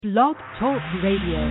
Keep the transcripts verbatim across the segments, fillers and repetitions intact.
Blog Talk Radio.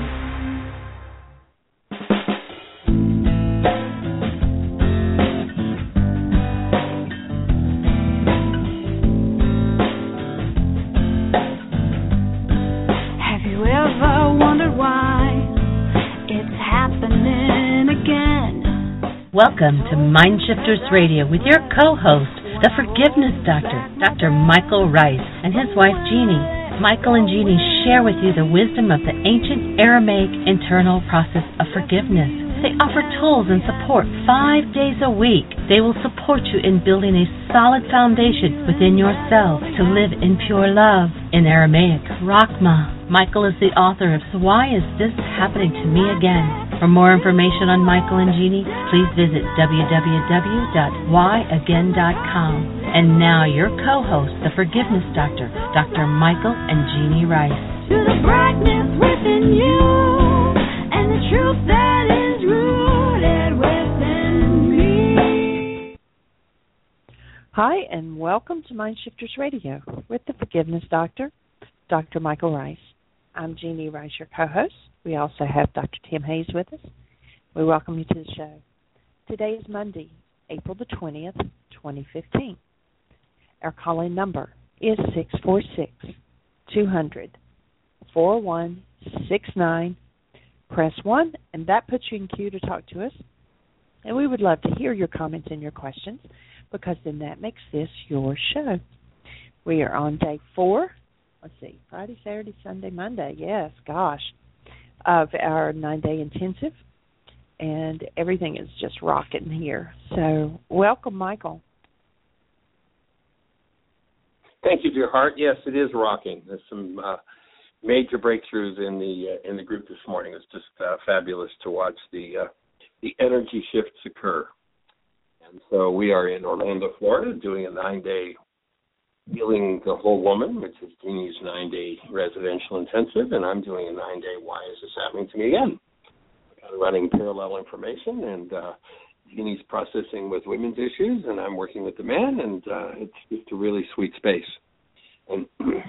Welcome to Mindshifters Radio with your co-host, the Forgiveness Doctor, Doctor Michael Ryce, and his wife Jeannie. Michael and Jeannie share with you the wisdom of the ancient Aramaic internal process of forgiveness. They offer tools and support five days a week. They will support you in building a solid foundation within yourself to live in pure love. In Aramaic, Rachma. Michael is the author of So Why Is This Happening to Me Again? For more information on Michael and Jeannie, please visit w w w dot why again dot com. And now your co-host, the Forgiveness Doctor, Doctor Michael and Jeannie Ryce. To the brightness within you and the truth that is rooted within me. Hi, and welcome to Mindshifters Radio with the Forgiveness Doctor, Doctor Michael Ryce. I'm Jeannie Ryce, your co-host. We also have Doctor Tim Hayes with us. We welcome you to the show. Today is Monday, April the twentieth, twenty fifteen. Our call-in number is six four six, two hundred, four one six nine. Press one, and that puts you in queue to talk to us. And we would love to hear your comments and your questions, because then that makes this your show. We are on day four. Let's see, Friday, Saturday, Sunday, Monday. Yes, gosh, of our nine-day intensive. And everything is just rocking here. So welcome, Michael. Thank you, dear heart. Yes, it is rocking. There's some uh, major breakthroughs in the uh, in the group this morning. It's just uh, fabulous to watch the uh, the energy shifts occur. And so we are in Orlando, Florida, doing a nine-day Healing the Whole Woman, which is Jeannie's nine-day residential intensive, and I'm doing a nine-day Why Is This Happening to Me Again? Kind of running parallel information, and uh, Jeannie's processing with women's issues, and I'm working with the men, and uh, it's just a really sweet space. And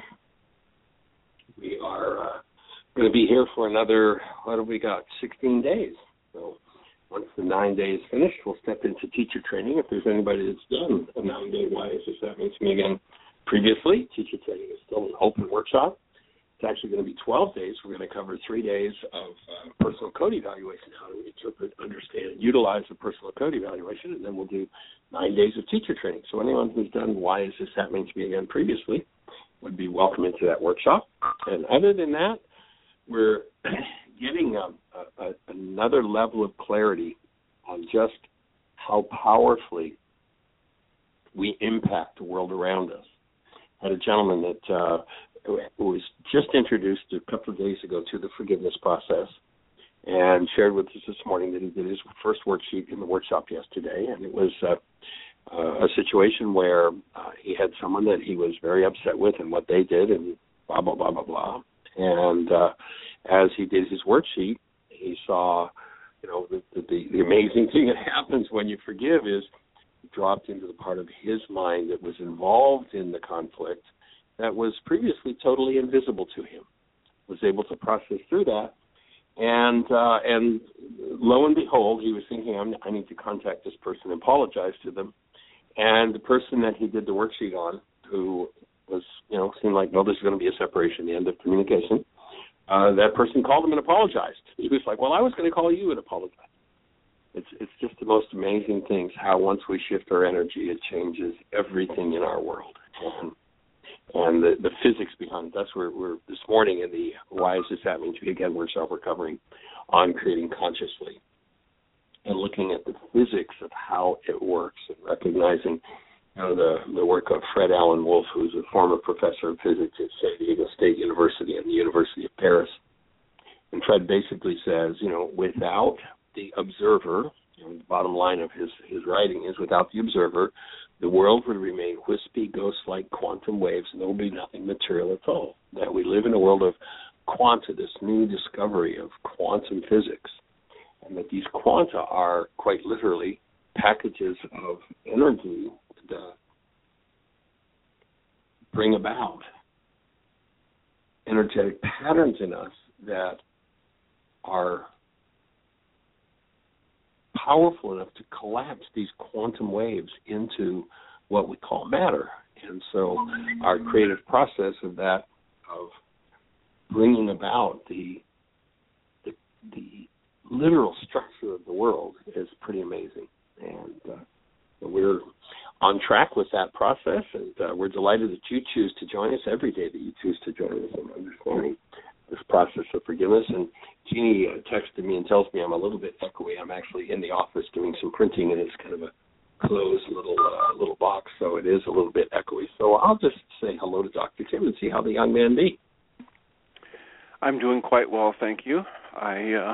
we are uh, going to be here for another, what have we got, sixteen days. So once the nine days finished, we'll step into teacher training. If there's anybody that's done a nine-day Why Is This Happening to Me Again previously, teacher training is still an open workshop. It's actually going to be twelve days. We're going to cover three days of uh, personal code evaluation, how to interpret, understand, and utilize the personal code evaluation, and then we'll do nine days of teacher training. So anyone who's done Why Is This Happening to Me Again previously would be welcome into that workshop. And other than that, we're getting a, a, another level of clarity on just how powerfully we impact the world around us. I had a gentleman that uh, who was just introduced a couple of days ago to the forgiveness process and shared with us this morning that he did his first worksheet in the workshop yesterday, and it was uh, uh, a situation where uh, he had someone that he was very upset with and what they did and blah, blah, blah, blah, blah. And uh, as he did his worksheet, he saw, you know, the, the, the amazing thing that happens when you forgive is he dropped into the part of his mind that was involved in the conflict that was previously totally invisible to him, was able to process through that. And uh, and lo and behold, he was thinking, I'm, I need to contact this person and apologize to them. And the person that he did the worksheet on, who was, you know, seemed like, no, this is going to be a separation, the end of communication, uh, that person called him and apologized. He was like, well, I was going to call you and apologize. It's it's just the most amazing things, how once we shift our energy, it changes everything in our world. And, and the, the physics behind it, that's where we're this morning in the Why Is This Happening to Me Again workshop, we're covering on creating consciously and looking at the physics of how it works and recognizing, you know, the, the work of Fred Alan Wolf, who's a former professor of physics at San Diego State University and the University of Paris. And Fred basically says, you know, without the observer, you know, the bottom line of his, his writing is, without the observer, the world would remain wispy, ghost-like quantum waves, and there will be nothing material at all. That we live in a world of quanta, this new discovery of quantum physics, and that these quanta are quite literally packages of energy that bring about energetic patterns in us that are powerful enough to collapse these quantum waves into what we call matter. And so our creative process of that, of bringing about the the, the literal structure of the world, is pretty amazing. And uh, we're on track with that process, and uh, we're delighted that you choose to join us every day, that you choose to join us in understanding this process of forgiveness. And Jeannie uh, texted me and tells me I'm a little bit echoey. I'm actually in the office doing some printing, and it's kind of a closed little uh, little box, so it is a little bit echoey. So I'll just say hello to Doctor Tim and see how the young man be. I'm doing quite well, thank you. I uh,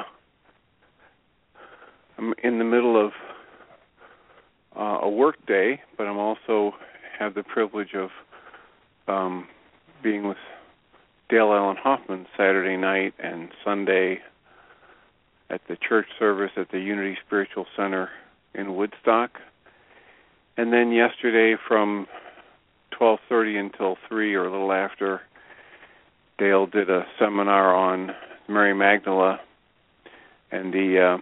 I'm in the middle of uh, a work day, but I'm also have the privilege of um, being with Dale Allen Hoffman Saturday night and Sunday at the church service at the Unity Spiritual Center in Woodstock. And then yesterday from twelve thirty until three or a little after, Dale did a seminar on Mary Magdalene and the uh,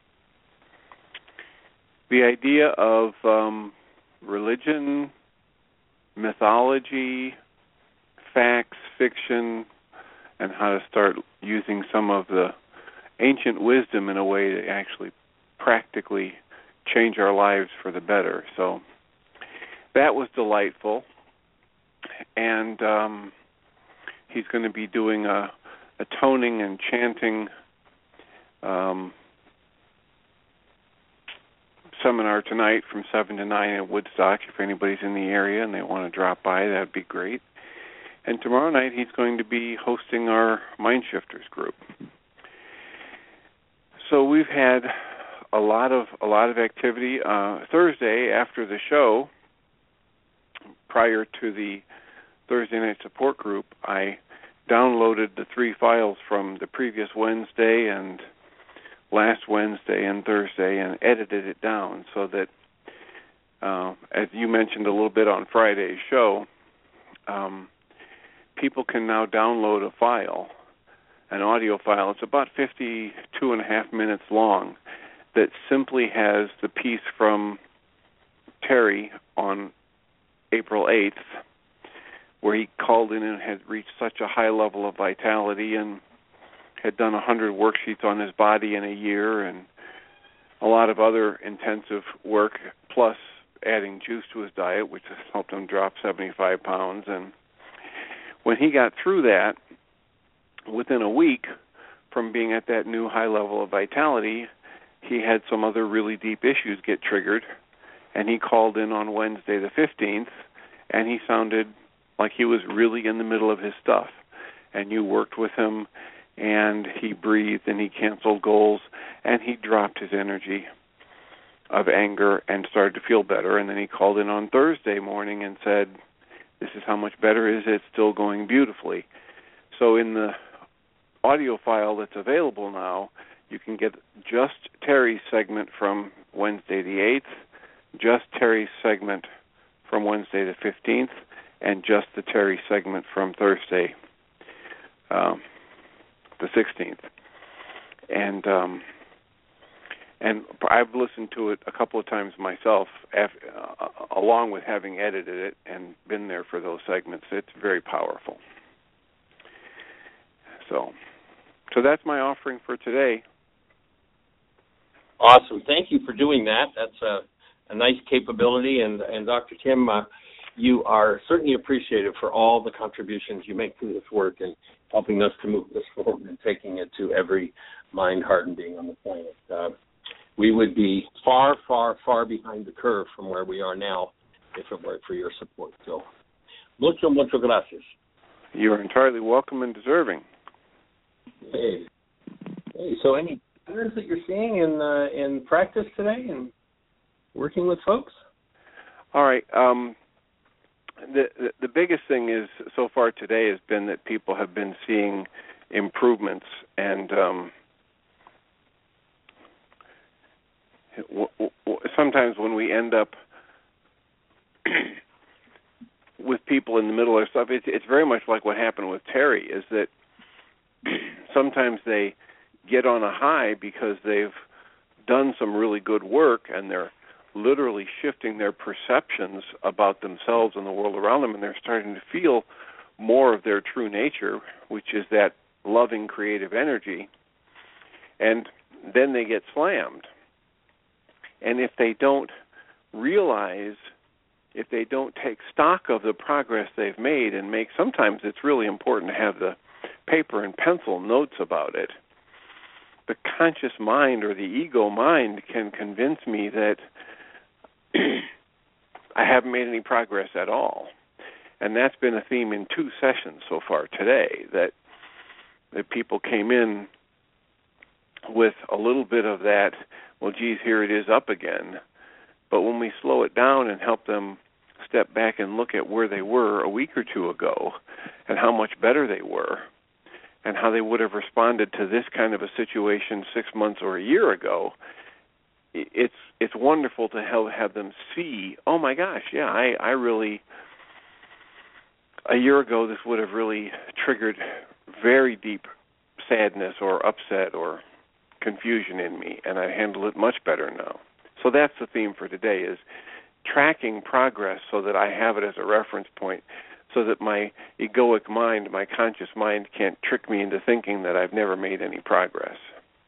the idea of um, religion, mythology, facts, fiction, and how to start using some of the ancient wisdom in a way to actually practically change our lives for the better. So that was delightful. And um, he's going to be doing a, a toning and chanting um, seminar tonight from seven to nine in Woodstock. If anybody's in the area and they want to drop by, that'd be great. And tomorrow night he's going to be hosting our Mind Shifters group. So we've had a lot of a lot of activity. Uh, Thursday after the show, prior to the Thursday night support group, I downloaded the three files from the previous Wednesday and last Wednesday and Thursday and edited it down so that, uh, as you mentioned a little bit on Friday's show, um, people can now download a file, an audio file. It's about fifty-two and a half minutes long, that simply has the piece from Terry on April eighth, where he called in and had reached such a high level of vitality and had done one hundred worksheets on his body in a year and a lot of other intensive work, plus adding juice to his diet, which has helped him drop seventy-five pounds. And when he got through that, within a week from being at that new high level of vitality, he had some other really deep issues get triggered, and he called in on Wednesday the fifteenth, and he sounded like he was really in the middle of his stuff. And you worked with him, and he breathed, and he canceled goals, and he dropped his energy of anger and started to feel better. And then he called in on Thursday morning and said, this is how much better it is. It's still going beautifully. So in the audio file that's available now, you can get just Terry's segment from Wednesday the eighth, just Terry's segment from Wednesday the fifteenth, and just the Terry segment from Thursday um, the sixteenth. And um, and I've listened to it a couple of times myself, after, uh, along with having edited it and been there for those segments. It's very powerful. So, so that's my offering for today. Awesome. Thank you for doing that. That's a, a nice capability. And, and Doctor Tim, uh, you are certainly appreciated for all the contributions you make to this work and helping us to move this forward and taking it to every mind, heart, and being on the planet. Uh, we would be far, far, far behind the curve from where we are now if it weren't for your support. So, mucho, mucho gracias. You are entirely welcome and deserving. Hey. Hey, so any patterns that you're seeing in uh, in practice today and working with folks? All right. Um, the, the the biggest thing is so far today has been that people have been seeing improvements, and um, w- w- sometimes when we end up with people in the middle of stuff, it's, it's very much like what happened with Terry, is that sometimes they get on a high because they've done some really good work and they're literally shifting their perceptions about themselves and the world around them, and they're starting to feel more of their true nature, which is that loving, creative energy, and then they get slammed. And if they don't realize, if they don't take stock of the progress they've made and make, sometimes it's really important to have the paper and pencil notes about it. The conscious mind or the ego mind can convince me that I haven't made any progress at all. And that's been a theme in two sessions so far today, that that people came in with a little bit of that, well, geez, here it is up again. But when we slow it down and help them step back and look at where they were a week or two ago and how much better they were and how they would have responded to this kind of a situation six months or a year ago, it's it's wonderful to have, have them see, oh, my gosh, yeah, I, I really, a year ago this would have really triggered very deep sadness or upset or confusion in me, and I handle it much better now. So that's the theme for today, is tracking progress so that I have it as a reference point, so that my egoic mind, my conscious mind, can't trick me into thinking that I've never made any progress.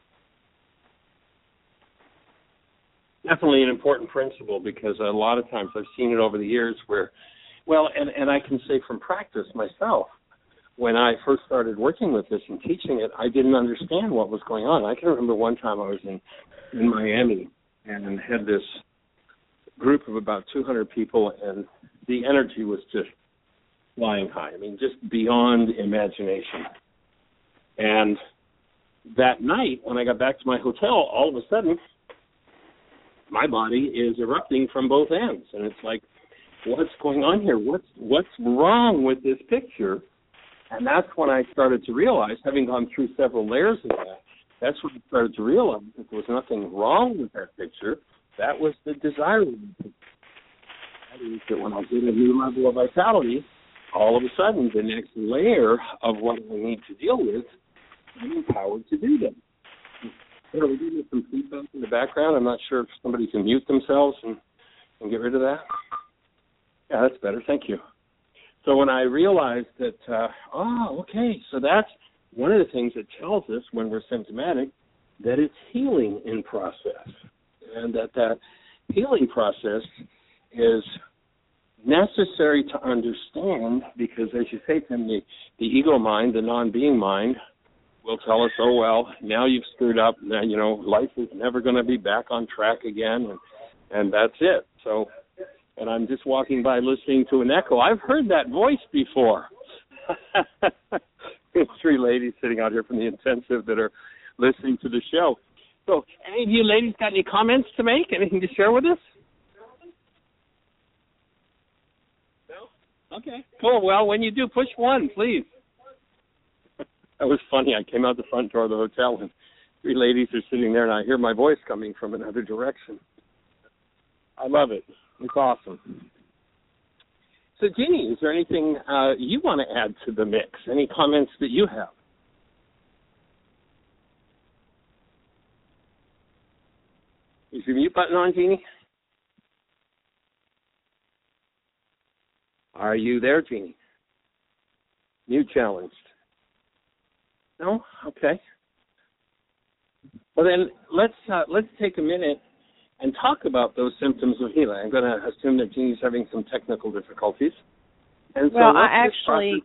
Definitely an important principle, because a lot of times I've seen it over the years where, well, and, and I can say from practice myself, when I first started working with this and teaching it, I didn't understand what was going on. I can remember one time I was in, in Miami and had this group of about two hundred people, and the energy was just flying high. I mean, just beyond imagination. And that night, when I got back to my hotel, all of a sudden, my body is erupting from both ends. And it's like, what's going on here? What's what's wrong with this picture? And that's when I started to realize, having gone through several layers of that, that's when I started to realize that there was nothing wrong with that picture. That was the desirable picture. That is that when I get a new level of vitality, all of a sudden the next layer of what I need to deal with, I'm empowered to do them. You know, we're getting some feedback in the background. I'm not sure if somebody can mute themselves and, and get rid of that. Yeah, that's better. Thank you. So when I realized that, uh, oh, okay, so that's one of the things that tells us when we're symptomatic that it's healing in process, and that that healing process is necessary to understand, because, as you say, Tim, the, the ego mind, the non-being mind, will tell us, oh, well, now you've screwed up, now, you know, life is never going to be back on track again, and, and that's it. So, and I'm just walking by listening to an echo. I've heard that voice before. There's three ladies sitting out here from the intensive that are listening to the show. So, any of you ladies got any comments to make? Anything to share with us? No? Okay, cool. Well, when you do, push one, please. That was funny. I came out the front door of the hotel, and three ladies are sitting there, and I hear my voice coming from another direction. I love it. It's awesome. So, Jeannie, is there anything uh, you want to add to the mix? Any comments that you have? Is your mute button on, Jeannie? Are you there, Jeannie? Mute challenged. No? Okay. Well, then let's uh, let's take a minute and talk about those symptoms of healing. I'm going to assume that Jeannie's having some technical difficulties. And so well, I actually,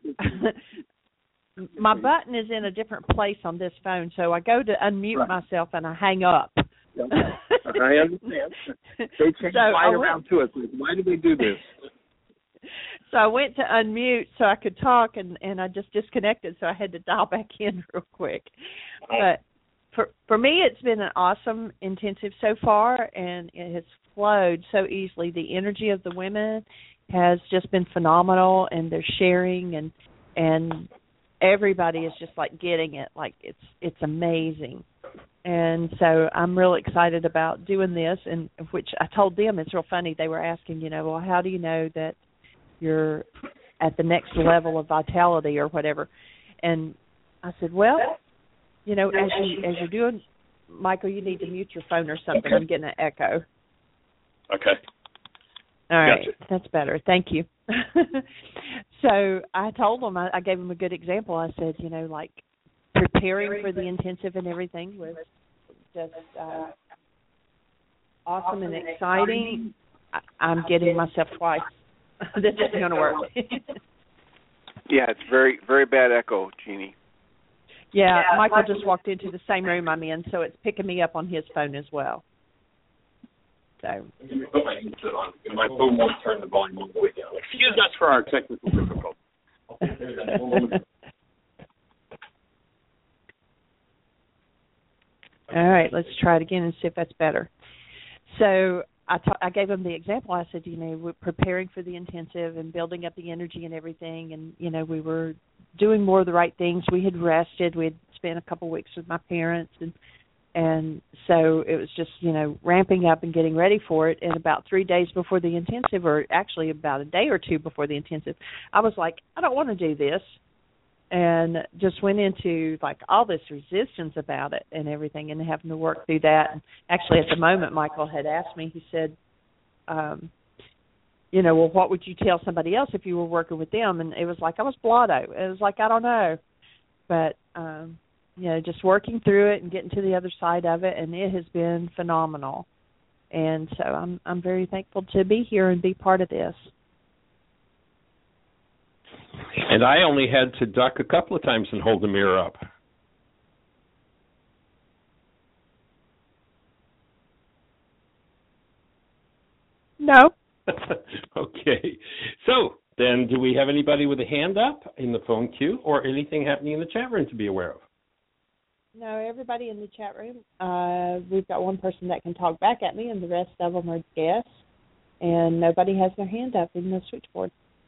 my button is in a different place on this phone, so I go to unmute right. myself and I hang up. Yeah. I understand. They change so right went, around to us. Why do they do this? So I went to unmute so I could talk, and, and I just disconnected, so I had to dial back in real quick. But for for me, it's been an awesome intensive so far, and it has flowed so easily. The energy of the women has just been phenomenal, and they're sharing, and and everybody is just like getting it. Like it's it's amazing. And so I'm real excited about doing this, and which I told them it's real funny. They were asking, you know, well, how do you know that you're at the next level of vitality or whatever. And I said, well, you know, as you as you're doing, Michael, you need to mute your phone or something. I'm getting an echo. Okay. All right, Gotcha. that's better. Thank you. So I told them, I, I gave them a good example. I said, you know, like preparing for the intensive and everything was just uh, awesome and exciting. I, I'm getting myself twice. This isn't going to work. Yeah, it's very, very bad echo, Jeannie. Yeah, Michael just walked into the same room I'm in, so it's picking me up on his phone as well. So. Put my headset on. My phone won't turn the volume all the way down. Excuse us for our technical difficulties. All right, let's try it again and see if that's better. So I, ta- I gave them the example. I said, you know, we're preparing for the intensive and building up the energy and everything, and, you know, we were doing more of the right things. We had rested. We had spent a couple of weeks with my parents, and and so it was just, you know, ramping up and getting ready for it. And about three days before the intensive, or actually about a day or two before the intensive, I was like, I don't want to do this. And just went into, like, all this resistance about it and everything and having to work through that. And actually, at the moment, Michael had asked me, he said, um, you know, well, what would you tell somebody else if you were working with them? And it was like, I was blotto. It was like, I don't know. But, um, you know, just working through it and getting to the other side of it, and it has been phenomenal. And so I'm I'm very thankful to be here and be part of this. And I only had to duck a couple of times and hold the mirror up. No. Okay. So then do we have anybody with a hand up in the phone queue or anything happening in the chat room to be aware of? No, everybody in the chat room. Uh, we've got one person that can talk back at me, and the rest of them are guests. And nobody has their hand up in the switchboard.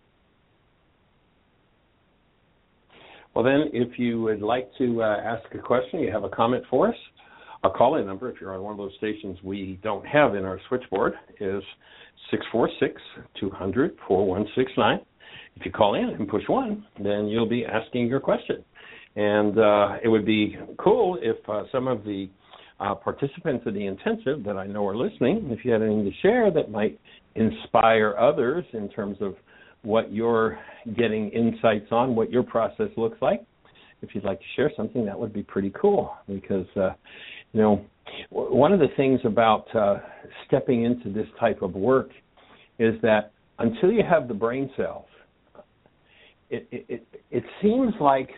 Well, then, if you would like to uh, ask a question, you have a comment for us, our call-in number, if you're on one of those stations we don't have in our switchboard, is six four six, two hundred, four one six nine. If you call in and push one, then you'll be asking your question. And uh, it would be cool if uh, some of the uh, participants of the intensive that I know are listening, if you had anything to share that might inspire others in terms of what you're getting insights on, what your process looks like. If you'd like to share something, that would be pretty cool because, uh, you know, w- one of the things about uh, stepping into this type of work is that until you have the brain cells, it, it, it, it seems like,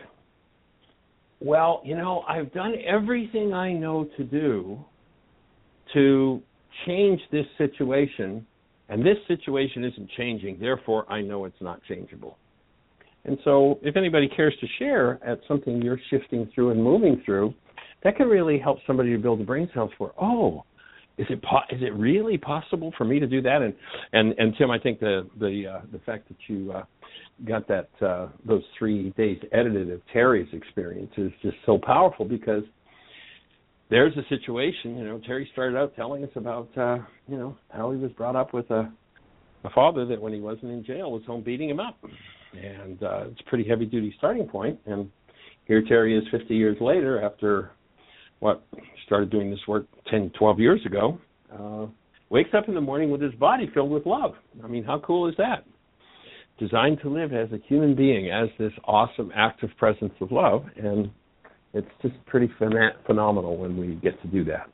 well, you know, I've done everything I know to do to change this situation, and this situation isn't changing, therefore I know it's not changeable. And so if anybody cares to share at something you're shifting through and moving through, that can really help somebody to build the brain cells for, oh, is it po- is it really possible for me to do that? And and, and Tim, I think the the uh, the fact that you uh, got that uh, those three days edited of Terry's experience is just so powerful because there's a situation, you know, Terry started out telling us about, uh, you know, how he was brought up with a, a father that when he wasn't in jail was home beating him up. And uh, it's a pretty heavy-duty starting point. And here Terry is fifty years later after, what, started doing this work ten, twelve years ago, uh, wakes up in the morning with his body filled with love. I mean, how cool is that? Designed to live as a human being, as this awesome active presence of love. And it's just pretty phen- phenomenal when we get to do that.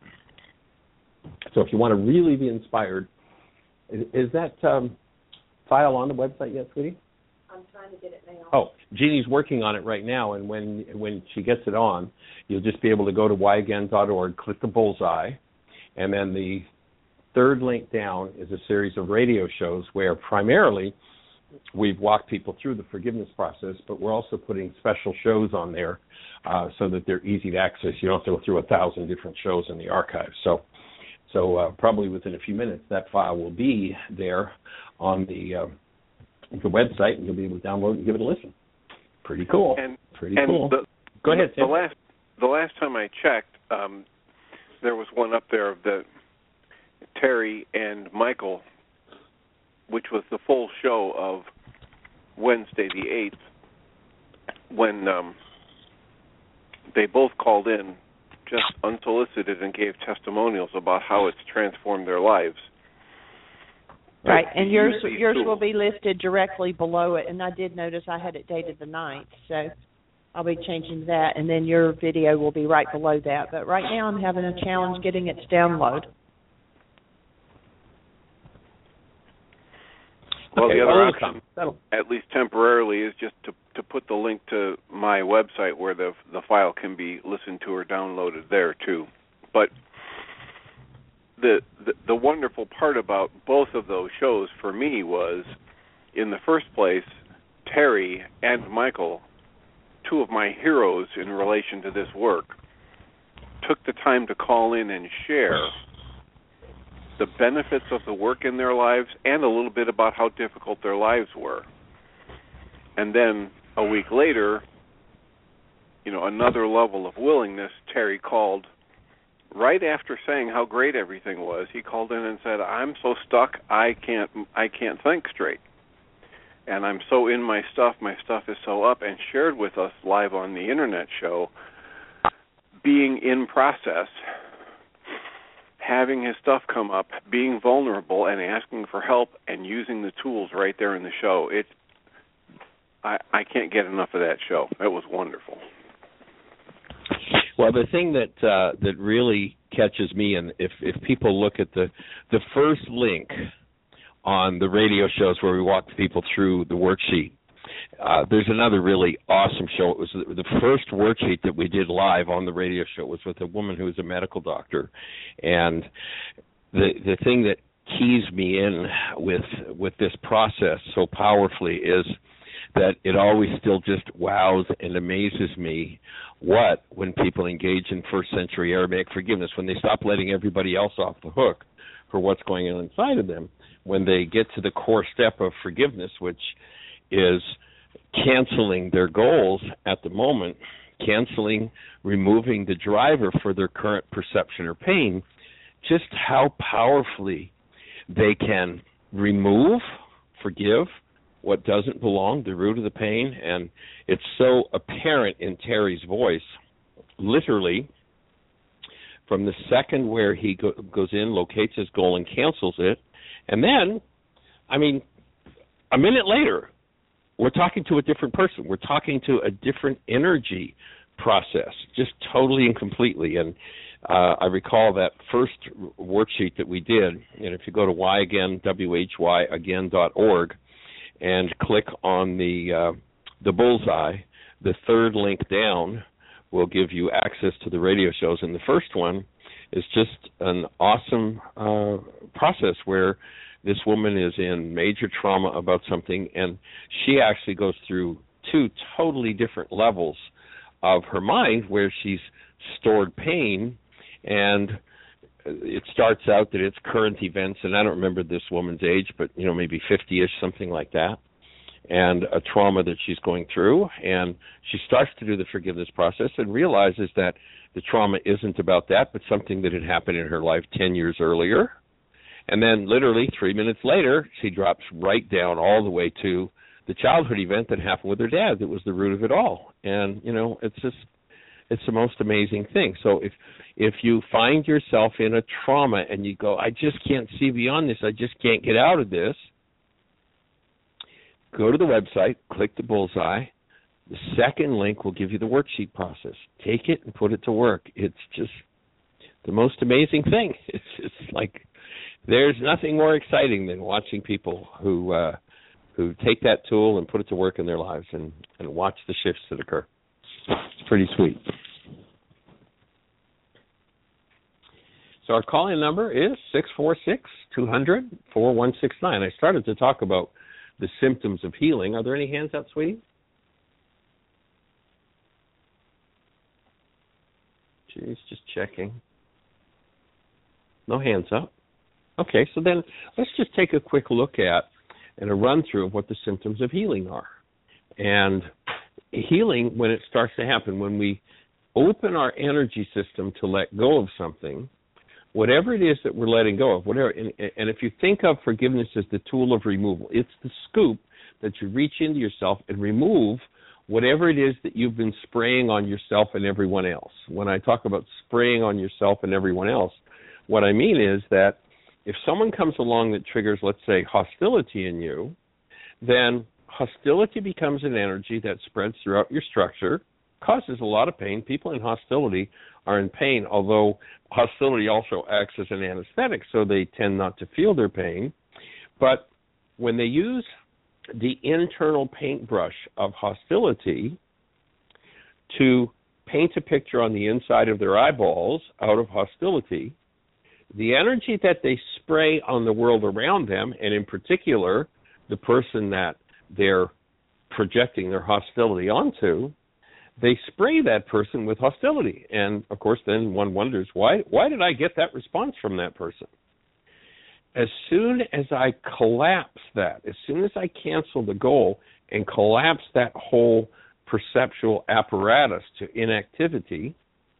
So if you want to really be inspired, is, is that um, file on the website yet, sweetie? I'm trying to get it now. Oh, Jeannie's working on it right now, and when when she gets it on, you'll just be able to go to why again dot org, click the bullseye, and then the third link down is a series of radio shows where primarily we've walked people through the forgiveness process, but we're also putting special shows on there uh, so that they're easy to access. You don't have to go through a thousand different shows in the archive. So, so uh, probably within a few minutes, that file will be there on the uh, the website, and you'll be able to download it and give it a listen. Pretty cool. And, Pretty and cool. The, Go ahead, the, Tim. the last the last time I checked, um, there was one up there of the Terry and Michael, which was the full show of Wednesday the eighth, when um, they both called in just unsolicited and gave testimonials about how it's transformed their lives. Right, and yours yours will be listed directly below it, and I did notice I had it dated the ninth, so I'll be changing that, and then your video will be right below that. But right now I'm having a challenge getting it to download. Well, okay, the other well, option, at least temporarily, is just to to put the link to my website where the the file can be listened to or downloaded there too. But the, the the wonderful part about both of those shows for me was, in the first place, Terry and Michael, two of my heroes in relation to this work, took the time to call in and share the benefits of the work in their lives and a little bit about how difficult their lives were. And then a week later, you know, another level of willingness, Terry called right after saying how great everything was. He called in and said, "I'm so stuck, I can't I can't think straight. And I'm so in my stuff, my stuff is so up," and shared with us live on the internet show, being in process, having his stuff come up, being vulnerable and asking for help and using the tools right there in the show. It, I, I can't get enough of that show. It was wonderful. Well, the thing that uh, that really catches me, and if, if people look at the the first link on the radio shows where we walk people through the worksheet, uh, there's another really awesome show. It was the, the first worksheet that we did live on the radio show. It was with a woman who was a medical doctor, and the the thing that keys me in with with this process so powerfully is that it always still just wows and amazes me what, when people engage in first century Aramaic forgiveness, when they stop letting everybody else off the hook for what's going on inside of them, when they get to the core step of forgiveness, which is canceling their goals at the moment, canceling, removing the driver for their current perception or pain, just how powerfully they can remove, forgive, what doesn't belong, the root of the pain. And it's so apparent in Terry's voice, literally, from the second where he go, goes in, locates his goal, and cancels it. And then, I mean, a minute later, we're talking to a different person. We're talking to a different energy process, just totally and completely. And uh, I recall that first worksheet that we did, and if you go to why again, W H Y again dot org, and click on the uh, the bullseye, the third link down will give you access to the radio shows. And the first one is just an awesome uh, process where this woman is in major trauma about something, and she actually goes through two totally different levels of her mind where she's stored pain, and it starts out that it's current events, and I don't remember this woman's age, but, you know, maybe fifty-ish, something like that, and a trauma that she's going through. And she starts to do the forgiveness process and realizes that the trauma isn't about that, but something that had happened in her life ten years earlier. And then literally three minutes later, she drops right down all the way to the childhood event that happened with her dad that was the root of it all. And, you know, it's just, it's the most amazing thing. So if if you find yourself in a trauma and you go, I just can't see beyond this, I just can't get out of this, go to the website, click the bullseye. The second link will give you the worksheet process. Take it and put it to work. It's just the most amazing thing. It's just like there's nothing more exciting than watching people who uh, who take that tool and put it to work in their lives and, and watch the shifts that occur. It's pretty sweet. So our call-in number is six four six, two hundred, four one six nine. I started to talk about the symptoms of healing. Are there any hands up, sweetie? Jeez, just checking. No hands up. Okay, so then let's just take a quick look at and a run-through of what the symptoms of healing are. And healing, when it starts to happen, when we open our energy system to let go of something, whatever it is that we're letting go of, whatever, and, and if you think of forgiveness as the tool of removal, it's the scoop that you reach into yourself and remove whatever it is that you've been spraying on yourself and everyone else. When I talk about spraying on yourself and everyone else, what I mean is that if someone comes along that triggers, let's say, hostility in you, then hostility becomes an energy that spreads throughout your structure, causes a lot of pain. People in hostility are in pain, although hostility also acts as an anesthetic, so they tend not to feel their pain. But when they use the internal paintbrush of hostility to paint a picture on the inside of their eyeballs out of hostility, the energy that they spray on the world around them, and in particular the person that they're projecting their hostility onto, they spray that person with hostility. And, of course, then one wonders, why, why did I get that response from that person? As soon as I collapse that, as soon as I cancel the goal and collapse that whole perceptual apparatus to inactivity,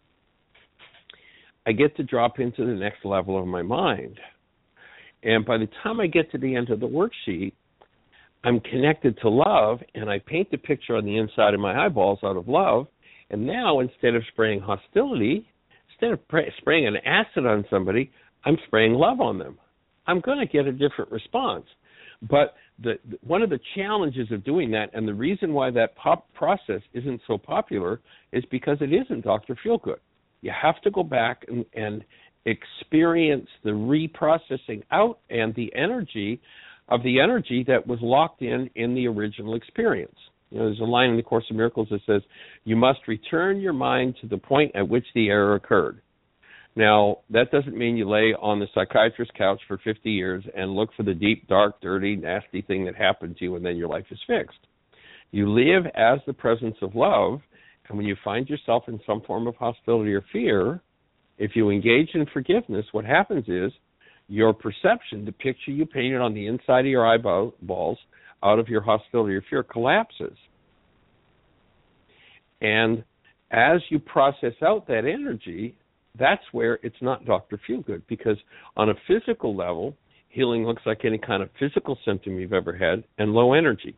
I get to drop into the next level of my mind. And by the time I get to the end of the worksheet, I'm connected to love, and I paint the picture on the inside of my eyeballs out of love. And now, instead of spraying hostility, instead of pra- spraying an acid on somebody, I'm spraying love on them. I'm going to get a different response. But the, the, one of the challenges of doing that, and the reason why that pop process isn't so popular, is because it isn't Doctor Feelgood. You have to go back and, and experience the reprocessing out and the energy of the energy that was locked in in the original experience. You know, there's a line in the Course in Miracles that says, you must return your mind to the point at which the error occurred. Now, that doesn't mean you lay on the psychiatrist's couch for fifty years and look for the deep, dark, dirty, nasty thing that happened to you and then your life is fixed. You live as the presence of love, and when you find yourself in some form of hostility or fear, if you engage in forgiveness, what happens is your perception, the picture you painted on the inside of your eyeballs out of your hostility or fear, collapses. And as you process out that energy, that's where it's not Doctor Feelgood, because on a physical level, healing looks like any kind of physical symptom you've ever had and low energy.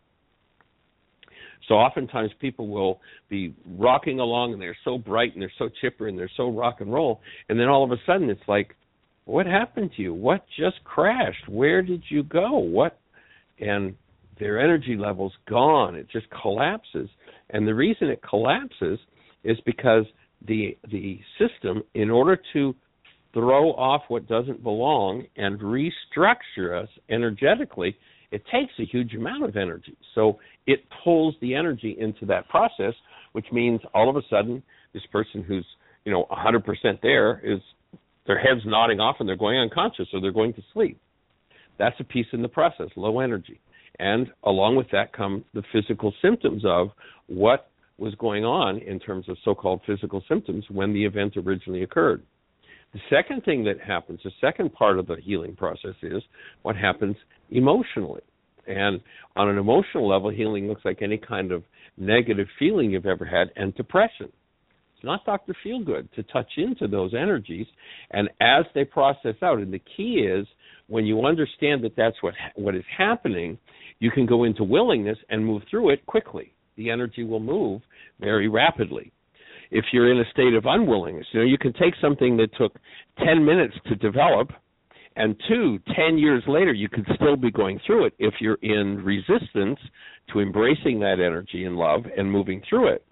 So oftentimes people will be rocking along and they're so bright and they're so chipper and they're so rock and roll, and then all of a sudden it's like, what happened to you? What just crashed? Where did you go? What? And their energy level's gone. It just collapses. And the reason it collapses is because the the system, in order to throw off what doesn't belong and restructure us energetically, it takes a huge amount of energy. So it pulls the energy into that process, which means all of a sudden this person who's, you know, one hundred percent there is, their head's nodding off and they're going unconscious or they're going to sleep. That's a piece in the process, low energy. And along with that come the physical symptoms of what was going on in terms of so-called physical symptoms when the event originally occurred. The second thing that happens, the second part of the healing process, is what happens emotionally. And on an emotional level, healing looks like any kind of negative feeling you've ever had, and depression. It's not Doctor Feelgood to touch into those energies, and as they process out, and the key is when you understand that that's what what is happening, you can go into willingness and move through it quickly. The energy will move very rapidly. If you're in a state of unwillingness, you know, you can take something that took ten minutes to develop, and two, ten years later, you could still be going through it if you're in resistance to embracing that energy in love and moving through it.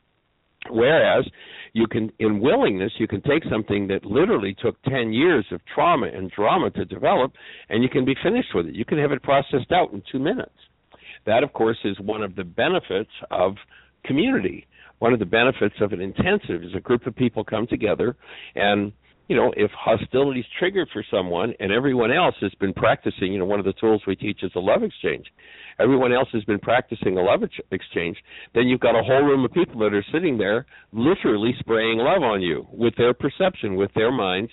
Whereas you can, in willingness, you can take something that literally took ten years of trauma and drama to develop, and you can be finished with it. You can have it processed out in two minutes. That, of course, is one of the benefits of community. One of the benefits of an intensive is a group of people come together, and, you know, if hostility is triggered for someone and everyone else has been practicing, you know, one of the tools we teach is a love exchange. Everyone else has been practicing a love exchange, then you've got a whole room of people that are sitting there literally spraying love on you with their perception, with their minds,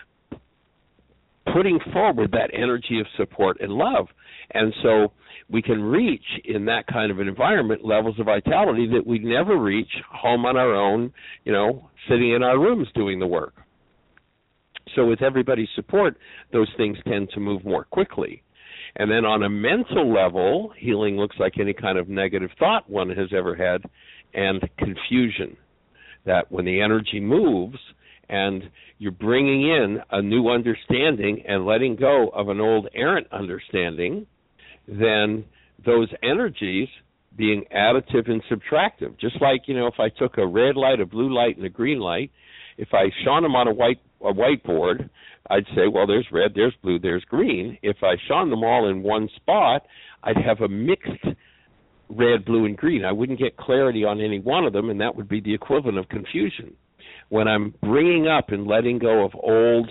putting forward that energy of support and love. And so we can reach in that kind of an environment levels of vitality that we never reach home on our own, you know, sitting in our rooms doing the work. So with everybody's support, those things tend to move more quickly. And then on a mental level, healing looks like any kind of negative thought one has ever had, and confusion. That when the energy moves and you're bringing in a new understanding and letting go of an old errant understanding, then those energies being additive and subtractive. Just like, you know, if I took a red light, a blue light, and a green light, if I shone them on a white a whiteboard, I'd say, well, there's red, there's blue, there's green. If I shone them all in one spot, I'd have a mixed red, blue, and green. I wouldn't get clarity on any one of them, and that would be the equivalent of confusion. When I'm bringing up and letting go of old,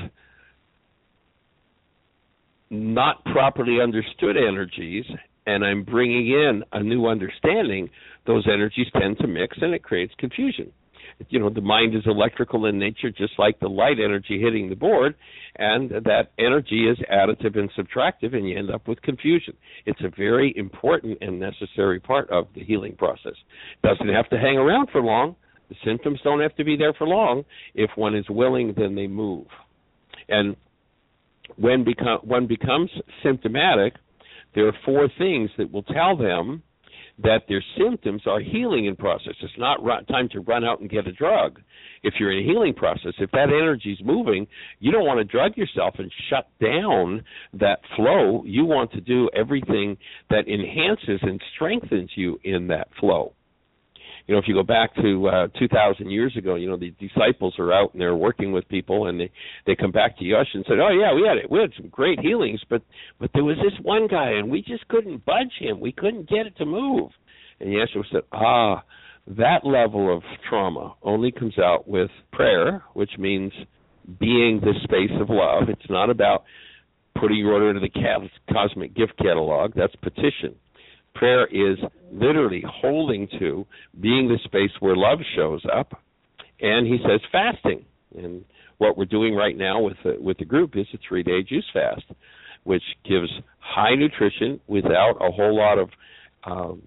not properly understood energies, and I'm bringing in a new understanding, those energies tend to mix, and it creates confusion. You know, the mind is electrical in nature, just like the light energy hitting the board, and that energy is additive and subtractive, and you end up with confusion. It's a very important and necessary part of the healing process. It doesn't have to hang around for long. The symptoms don't have to be there for long. If one is willing, then they move. And when become, one becomes symptomatic, there are four things that will tell them that their symptoms are healing in process. It's not run, time to run out and get a drug. If you're in a healing process, if that energy is moving, you don't want to drug yourself and shut down that flow. You want to do everything that enhances and strengthens you in that flow. You know, if you go back to uh, two thousand years ago, you know, the disciples are out and they're working with people, and they, they come back to Yeshua and said, oh, yeah, we had it. We had some great healings, but, but there was this one guy, and we just couldn't budge him. We couldn't get it to move. And Yeshua said, ah, that level of trauma only comes out with prayer, which means being the space of love. It's not about putting your order into the cosmic gift catalog. That's petition. Prayer is literally holding to being the space where love shows up. And he says fasting. And what we're doing right now with the, with the group is a three-day juice fast, which gives high nutrition without a whole lot of um,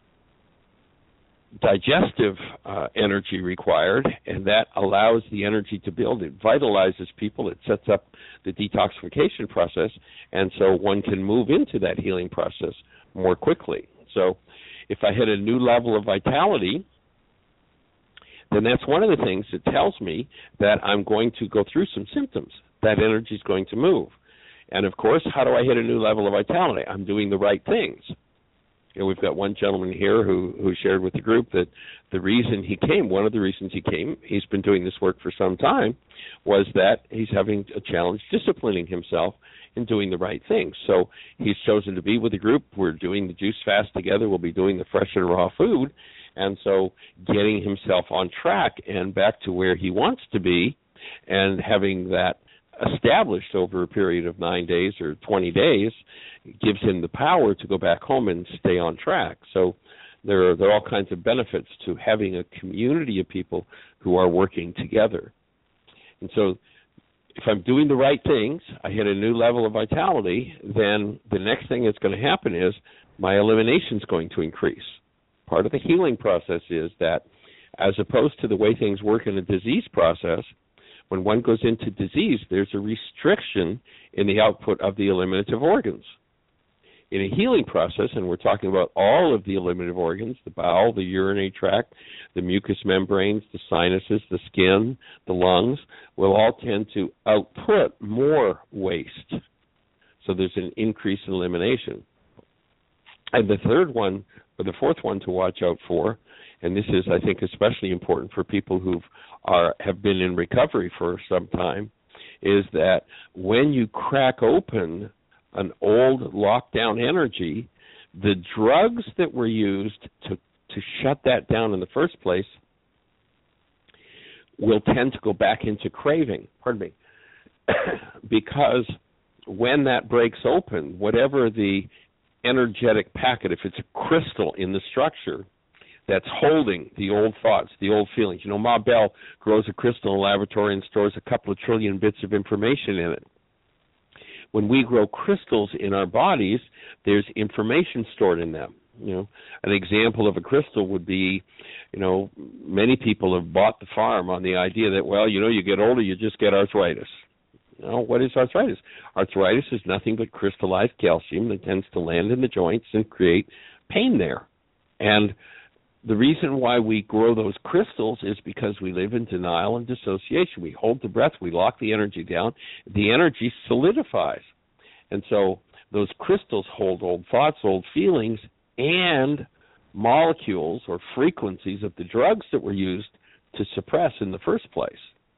digestive uh, energy required, and that allows the energy to build. It vitalizes people. It sets up the detoxification process, and so one can move into that healing process more quickly. So if I hit a new level of vitality, then that's one of the things that tells me that I'm going to go through some symptoms. That energy is going to move. And, of course, how do I hit a new level of vitality? I'm doing the right things. You know, we've got one gentleman here who, who shared with the group that the reason he came, one of the reasons he came, he's been doing this work for some time, was that he's having a challenge disciplining himself in doing the right things. So he's chosen to be with the group. We're doing the juice fast together. We'll be doing the fresh and raw food. And so getting himself on track and back to where he wants to be, and having that established over a period of nine days or twenty days gives him the power to go back home and stay on track. So there are, there are all kinds of benefits to having a community of people who are working together. And so if I'm doing the right things, I hit a new level of vitality, then the next thing that's going to happen is my elimination is going to increase. Part of the healing process is that, as opposed to the way things work in a disease process, when one goes into disease, there's a restriction in the output of the eliminative organs. In a healing process, and we're talking about all of the eliminative organs, the bowel, the urinary tract, the mucous membranes, the sinuses, the skin, the lungs, will all tend to output more waste. So there's an increase in elimination. And the third one, or the fourth one to watch out for, and this is, I think, especially important for people who are have been in recovery for some time, is that when you crack open an old lockdown energy, the drugs that were used to, to shut that down in the first place will tend to go back into craving, pardon me, because when that breaks open, whatever the energetic packet, if it's a crystal in the structure that's holding the old thoughts, the old feelings. You know, Ma Bell grows a crystal in a laboratory and stores a couple of trillion bits of information in it. When we grow crystals in our bodies, there's information stored in them. You know, an example of a crystal would be, you know, many people have bought the farm on the idea that, well, you know, you get older, you just get arthritis. Now, what is arthritis? Arthritis is nothing but crystallized calcium that tends to land in the joints and create pain there. And the reason why we grow those crystals is because we live in denial and dissociation. We hold the breath, we lock the energy down, the energy solidifies. And so those crystals hold old thoughts, old feelings, and molecules or frequencies of the drugs that were used to suppress in the first place.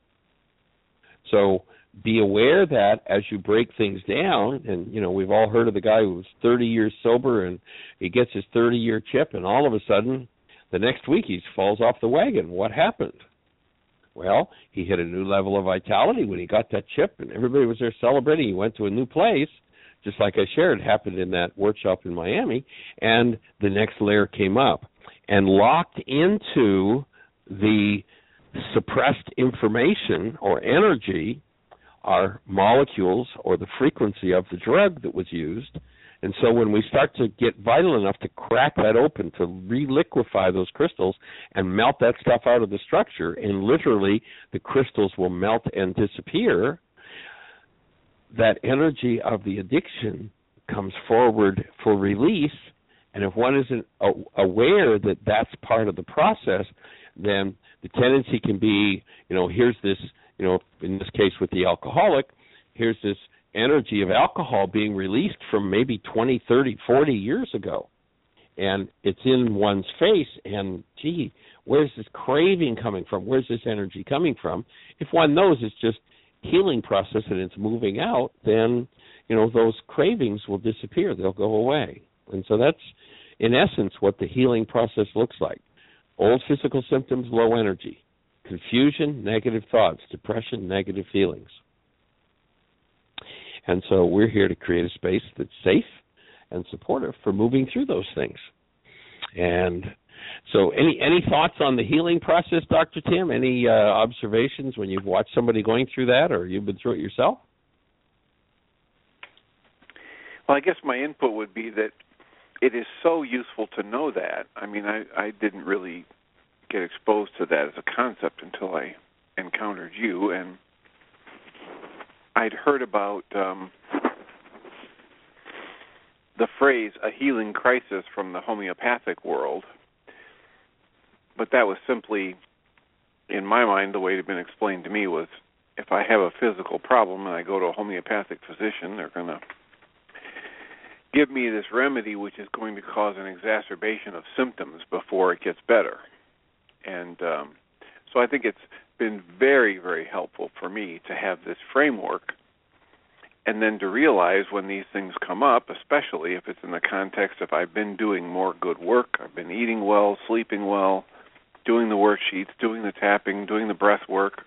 So be aware that as you break things down, and, you know, we've all heard of the guy who was thirty years sober and he gets his thirty-year chip, and all of a sudden, the next week he falls off the wagon. What happened? Well, he hit a new level of vitality when he got that chip, and everybody was there celebrating. He went to a new place, just like I shared, happened in that workshop in Miami, and the next layer came up. And locked into the suppressed information or energy are molecules or the frequency of the drug that was used. And so when we start to get vital enough to crack that open, to reliquefy those crystals and melt that stuff out of the structure, and literally the crystals will melt and disappear, that energy of the addiction comes forward for release. And if one isn't aware that that's part of the process, then the tendency can be, you know, here's this, you know, in this case with the alcoholic, here's this energy of alcohol being released from maybe twenty, thirty, forty years ago. And it's in one's face, and, gee, where's this craving coming from? Where's this energy coming from? If one knows it's just healing process and it's moving out, then, you know, those cravings will disappear. They'll go away. And so that's, in essence, what the healing process looks like. Old physical symptoms, low energy. Confusion, negative thoughts. Depression, negative feelings. And so we're here to create a space that's safe and supportive for moving through those things. And so any any thoughts on the healing process, Doctor Tim? Any uh, observations when you've watched somebody going through that, or you've been through it yourself? Well, I guess my input would be that it is so useful to know that. I mean, I, I didn't really get exposed to that as a concept until I encountered you, and I'd heard about um, the phrase "a healing crisis" from the homeopathic world, but that was simply, in my mind, the way it had been explained to me was, if I have a physical problem and I go to a homeopathic physician, they're going to give me this remedy which is going to cause an exacerbation of symptoms before it gets better. And um, so I think it's been very, very helpful for me to have this framework, and then to realize when these things come up, especially if it's in the context of I've been doing more good work, I've been eating well, sleeping well, doing the worksheets, doing the tapping, doing the breath work,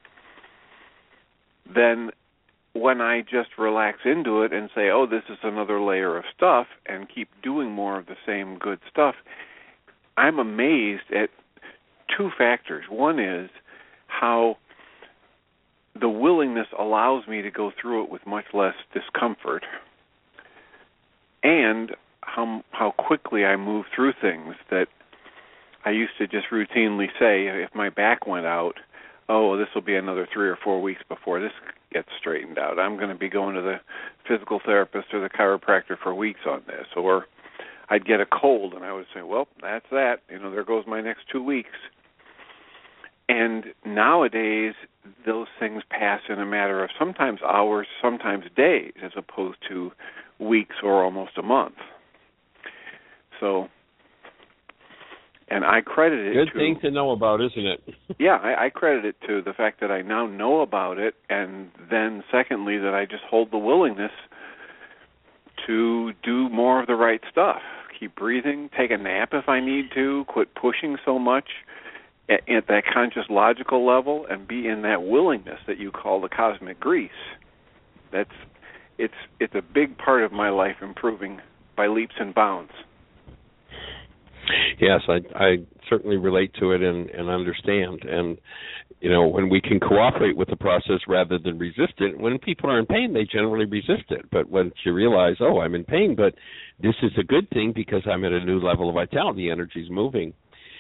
then when I just relax into it and say, oh, this is another layer of stuff, and keep doing more of the same good stuff, I'm amazed at two factors. One is how the willingness allows me to go through it with much less discomfort, and how how quickly I move through things that I used to just routinely say, if my back went out, oh, this will be another three or four weeks before this gets straightened out. I'm going to be going to the physical therapist or the chiropractor for weeks on this. Or I'd get a cold, and I would say, well, that's that. You know, there goes my next two weeks. And nowadays, those things pass in a matter of sometimes hours, sometimes days, as opposed to weeks or almost a month. So, and I credit it Good to... Good thing to know about, isn't it? Yeah, I, I credit it to the fact that I now know about it, and then secondly, that I just hold the willingness to do more of the right stuff. Keep breathing, take a nap if I need to, quit pushing so much at, at that conscious logical level, and be in that willingness that you call the cosmic grease. That's it's it's a big part of my life improving by leaps and bounds. Yes, I, I certainly relate to it and, and understand. And, you know, when we can cooperate with the process rather than resist it, when people are in pain, they generally resist it. But once you realize, oh, I'm in pain, but this is a good thing because I'm at a new level of vitality, energy's moving.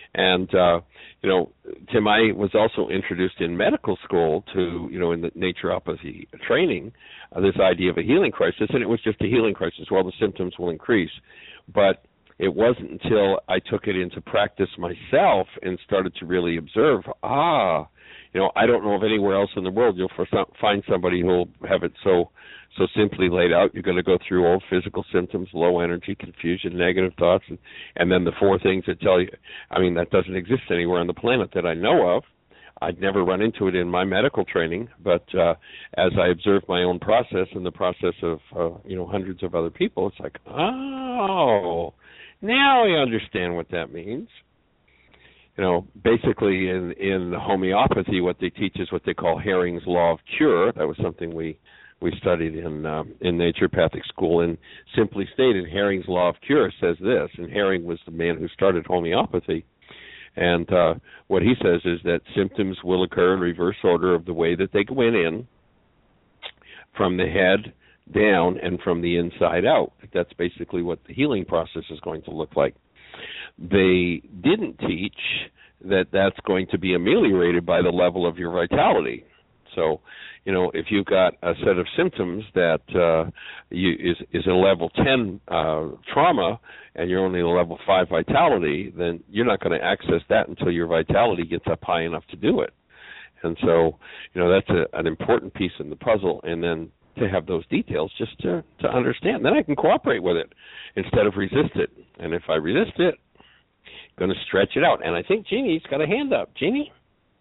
And, uh, you know, Tim, I was also introduced in medical school to, you know, in the naturopathy training, uh, this idea of a healing crisis, and it was just a healing crisis. Well, the symptoms will increase. But it wasn't until I took it into practice myself and started to really observe, ah, you know, I don't know of anywhere else in the world you'll find somebody who'll have it so so simply laid out. You're going to go through all physical symptoms, low energy, confusion, negative thoughts, and, and then the four things that tell you, I mean, that doesn't exist anywhere on the planet that I know of. I'd never run into it in my medical training, but uh, as I observed my own process and the process of, uh, you know, hundreds of other people, it's like, oh, now I understand what that means. You know, basically in, in homeopathy, what they teach is what they call Hering's Law of Cure. That was something we we studied in um, in naturopathic school. And simply stated, Hering's Law of Cure says this, and Hering was the man who started homeopathy. And uh, what he says is that symptoms will occur in reverse order of the way that they went in, from the head down and from the inside out. That's basically what the healing process is going to look like. They didn't teach that that's going to be ameliorated by the level of your vitality. So, you know, if you've got a set of symptoms that uh, you, is, is a level ten uh, trauma and you're only a level five vitality, then you're not going to access that until your vitality gets up high enough to do it. And so, you know, that's a, an important piece in the puzzle. And then to have those details just to, to understand. Then I can cooperate with it instead of resist it. And if I resist it, I'm going to stretch it out. And I think Jeannie's got a hand up. Jeannie?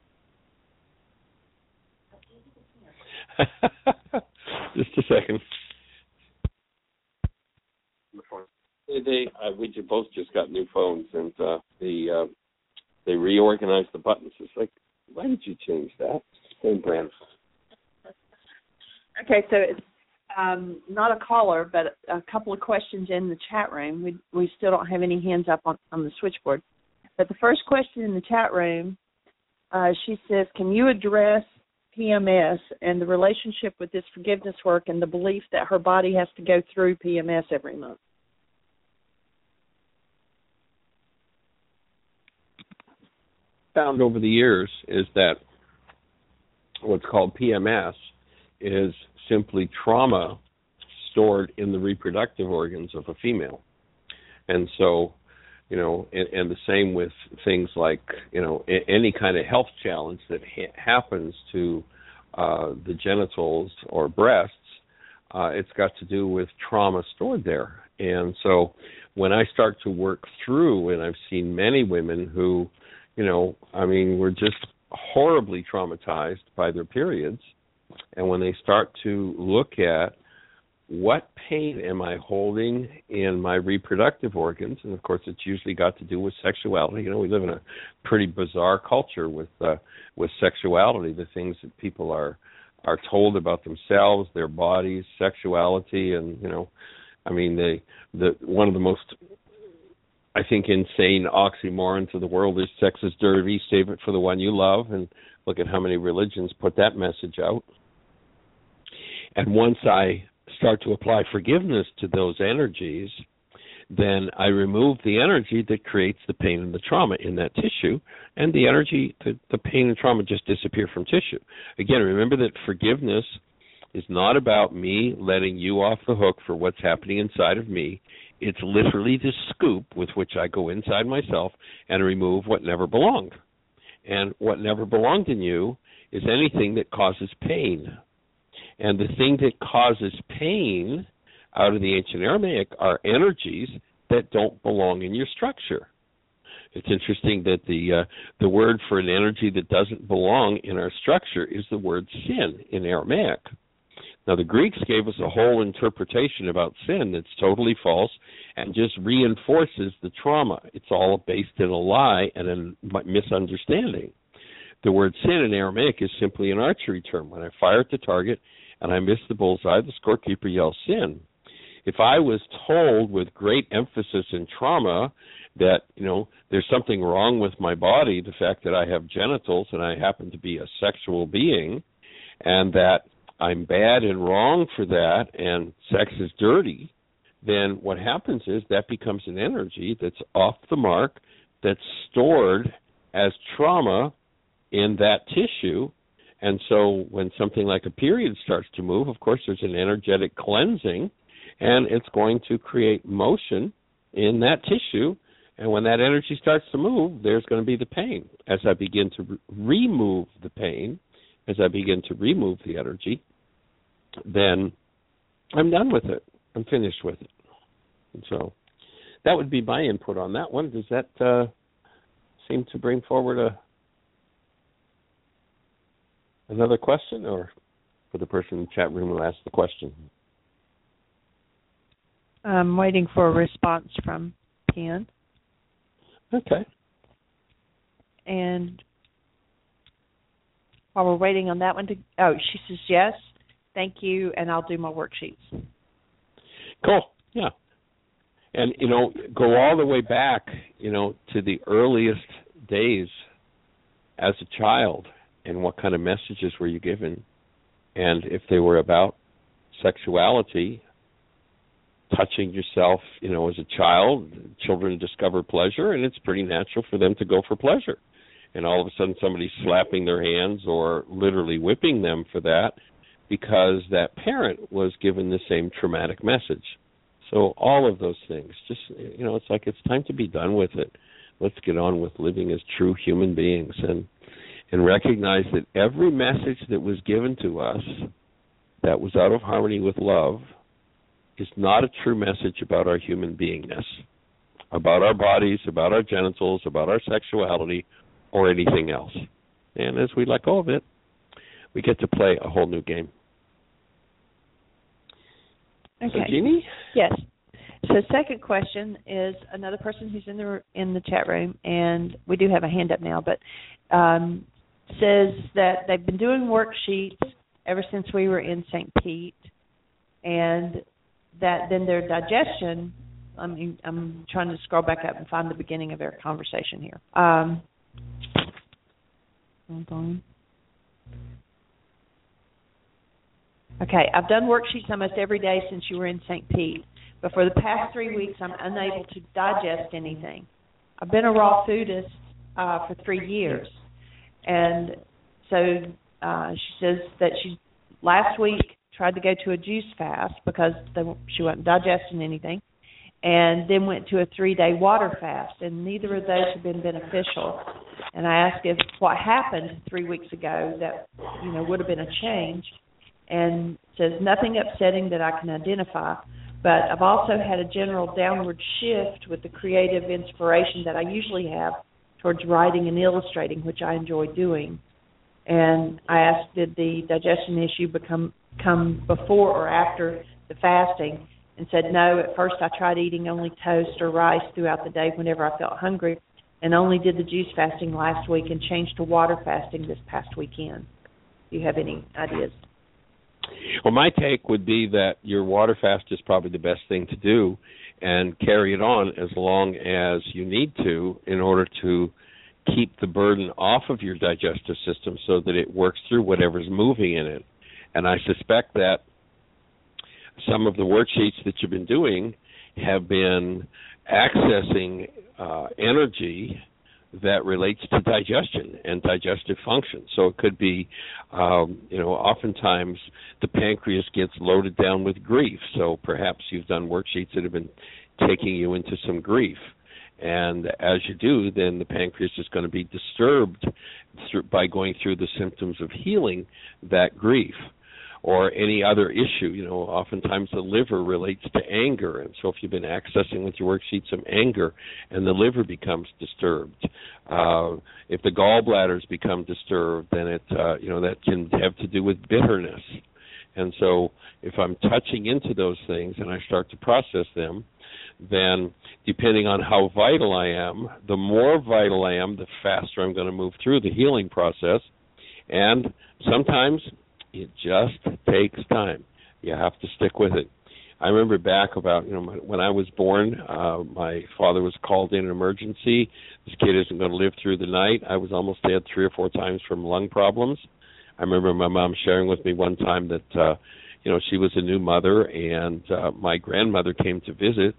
Just a second. They, uh, we both just got new phones, and uh, the uh, they reorganized the buttons. It's like, why did you change that? Same brand. Okay, so it's um, not a caller, but a couple of questions in the chat room. We we still don't have any hands up on, on the switchboard. But the first question in the chat room, uh, she says, can you address P M S and the relationship with this forgiveness work and the belief that her body has to go through P M S every month? Found over the years is that what's called P M S is simply trauma stored in the reproductive organs of a female. And so, you know, and, and the same with things like, you know, a, any kind of health challenge that ha- happens to uh, the genitals or breasts, uh, it's got to do with trauma stored there. And so when I start to work through, and I've seen many women who, you know, I mean, were just horribly traumatized by their periods, and when they start to look at what pain am I holding in my reproductive organs, and of course it's usually got to do with sexuality. You know, we live in a pretty bizarre culture with uh, with sexuality, the things that people are are told about themselves, their bodies, sexuality, and, you know, I mean, they, the one of the most, I think, insane oxymorons of the world is sex is dirty, save it for the one you love, and look at how many religions put that message out. And once I start to apply forgiveness to those energies, then I remove the energy that creates the pain and the trauma in that tissue, and the energy, the, the pain and trauma just disappear from tissue. Again, remember that forgiveness is not about me letting you off the hook for what's happening inside of me. It's literally the scoop with which I go inside myself and remove what never belonged. And what never belonged in you is anything that causes pain. And the thing that causes pain out of the ancient Aramaic are energies that don't belong in your structure. It's interesting that the uh, the word for an energy that doesn't belong in our structure is the word sin in Aramaic. Now, the Greeks gave us a whole interpretation about sin that's totally false and just reinforces the trauma. It's all based in a lie and a misunderstanding. The word sin in Aramaic is simply an archery term. When I fire at the target and I miss the bullseye, the scorekeeper yells sin. If I was told with great emphasis in trauma that, you know, there's something wrong with my body, the fact that I have genitals and I happen to be a sexual being, and that I'm bad and wrong for that, and sex is dirty, then what happens is that becomes an energy that's off the mark, that's stored as trauma in that tissue. And so when something like a period starts to move, of course, there's an energetic cleansing, and it's going to create motion in that tissue. And when that energy starts to move, there's going to be the pain. As I begin to re- remove the pain, as I begin to remove the energy, then I'm done with it. I'm finished with it. And so that would be my input on that one. Does that uh, seem to bring forward a another question, or for the person in the chat room who asked the question? I'm waiting for a response from Penn. Okay. And while we're waiting on that one to, oh, she says yes, thank you, and I'll do my worksheets. Cool. Yeah. And, you know, go all the way back, you know, to the earliest days as a child, and what kind of messages were you given, and if they were about sexuality, touching yourself, you know, as a child. Children discover pleasure, and it's pretty natural for them to go for pleasure. And all of a sudden somebody's slapping their hands or literally whipping them for that because that parent was given the same traumatic message. So all of those things, just, you know, it's like it's time to be done with it. Let's get on with living as true human beings and and recognize that every message that was given to us that was out of harmony with love is not a true message about our human beingness, about our bodies, about our genitals, about our sexuality, or anything else. And as we let go of it, we get to play a whole new game. Okay. So, Jeannie? Yes. So second question is another person who's in the in the chat room, and we do have a hand up now, but um, says that they've been doing worksheets ever since we were in Saint Pete, and that then their digestion, I mean, I'm trying to scroll back up and find the beginning of our conversation here. Um, hold on. Okay, I've done worksheets almost every day since you were in Saint Pete, but for the past three weeks I'm unable to digest anything. I've been a raw foodist uh, for three years, and so uh, she says that she last week tried to go to a juice fast because they, she wasn't digesting anything, and then went to a three-day water fast, and neither of those have been beneficial. And I asked if what happened three weeks ago that, you know, would have been a change, and says nothing upsetting that I can identify, but I've also had a general downward shift with the creative inspiration that I usually have towards writing and illustrating, which I enjoy doing. And I asked, did the digestion issue become come before or after the fasting, and said no. At first I tried eating only toast or rice throughout the day whenever I felt hungry, and only did the juice fasting last week and changed to water fasting this past weekend. Do you have any ideas? Well, my take would be that your water fast is probably the best thing to do, and carry it on as long as you need to in order to keep the burden off of your digestive system so that it works through whatever's moving in it. And I suspect that some of the worksheets that you've been doing have been accessing uh, energy that relates to digestion and digestive function. So it could be, um, you know, oftentimes the pancreas gets loaded down with grief. So perhaps you've done worksheets that have been taking you into some grief. And as you do, then the pancreas is going to be disturbed through, by going through the symptoms of healing that grief. Or any other issue, you know, oftentimes the liver relates to anger, and so if you've been accessing with your worksheet some anger, and the liver becomes disturbed, uh, if the gallbladders become disturbed, then it, uh, you know, that can have to do with bitterness. And so, if I'm touching into those things and I start to process them, then depending on how vital I am, the more vital I am, the faster I'm going to move through the healing process, and sometimes it just takes time. You have to stick with it. I remember back about, you know, my, when I was born, uh, my father was called in an emergency. This kid isn't going to live through the night. I was almost dead three or four times from lung problems. I remember my mom sharing with me one time that, uh, you know, she was a new mother, and uh, my grandmother came to visit,